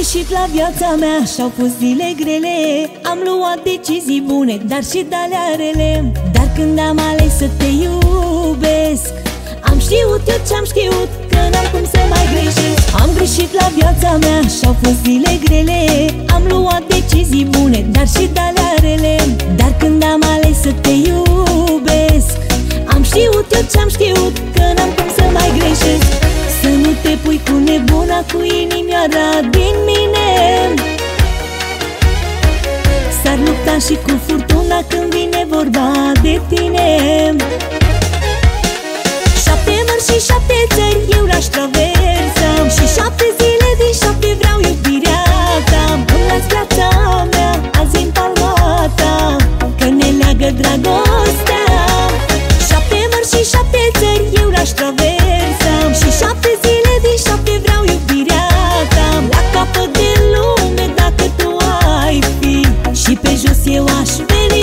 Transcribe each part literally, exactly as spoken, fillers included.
greșit la viața mea și-au fost zile grele. Am luat decizii bune, dar și de-ale rele. Dar când am ales să te iubesc, am știut eu ce-am știut, că n-am cum să mai greșesc. Am greșit la viața mea și-au fost zile grele. Am luat decizii bune, dar și de-ale rele. Dar când am ales să te iubesc, am știut eu ce-am știut, că n-am cum să mai greșesc. Să nu te pui cu nebuna, cu inimioara din mine. S-ar lupta și cu furtuna când vine vorba de tine. Șapte mări și șapte țări eu le-aș traversa, și șapte zile din șapte vreau iubirea ta. Îmi las viața mea azi în palma ta, că ne leagă dragostea. Șapte mări și șapte țări eu le-aș traversa, și șapte zile din șapte vreau iubirea ta. La capăt de lume dacă tu ai fi, și pe jos eu aș veni.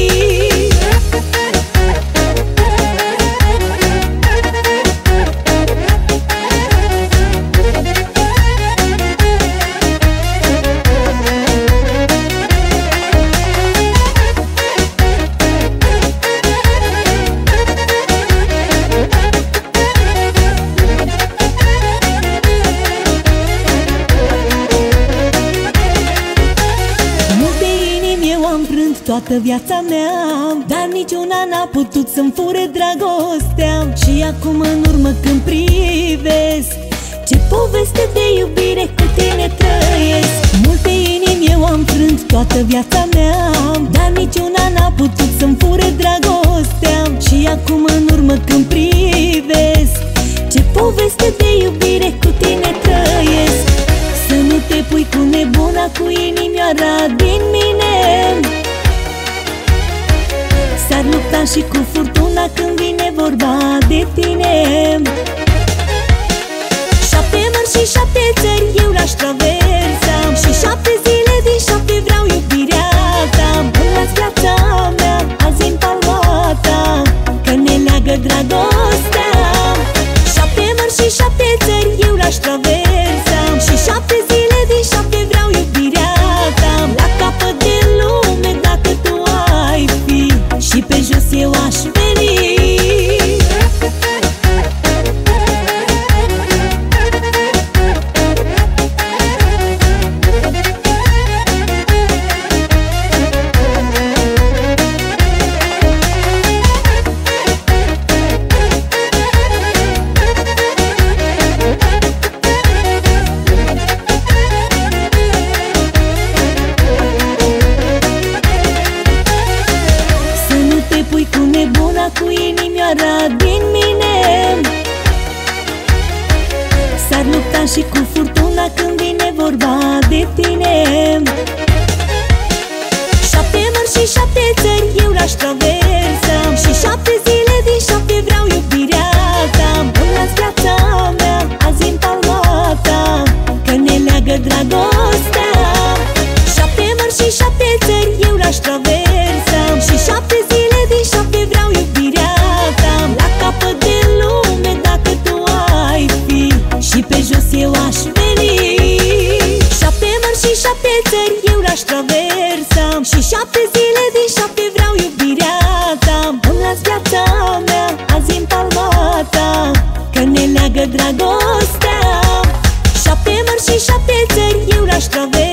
Toată viața mea, dar niciuna n-a putut să-mi fure dragostea. Și acum în urmă când privesc, ce poveste de iubire cu tine trăiesc. Multe inimi eu am frânt toată viața mea, dar niciuna n-a putut să-mi fure dragostea. Și acum în urmă când privesc, ce poveste de iubire cu tine trăiesc. Să nu te pui cu nebuna, cu inimioara din mine. S-ar lupta și cu furtuna când vine vorba de tine. Șapte mări și șapte țări eu le-aș traversa, și șapte zile din șapte vreau iubirea ta. Îmi las viața mea azi în palma ta, că ne leagă dragostea. Șapte mări și șapte țări eu le-aș traversa, și șapte zile din șapte vreau iubirea ta. La capăt de lume dacă tu ai fi, și pe jos eu aș veni. Cu inimioara din mine, s-ar lupta și cu furtuna când vine vorba de tine. Șapte mări și șapte țări eu le-aș traversa, și șapte zile din șapte vreau iubirea ta. Îmi las viața mea azi în palma ta, că ne leagă dragostea. Șapte mări și șapte țări eu le-aș traversa, și șapte zile din șapte vreau iubirea ta. La capăt de lume dacă tu ai fi, și pe jos eu aș veni. Șapte mări și șapte țări eu le-aș traversa, și șapte zile din șapte vreau iubirea ta. Îmi las viața mea azi în palma ta, că ne leagă dragostea. Șapte mări și șapte țări eu le-aș traversa,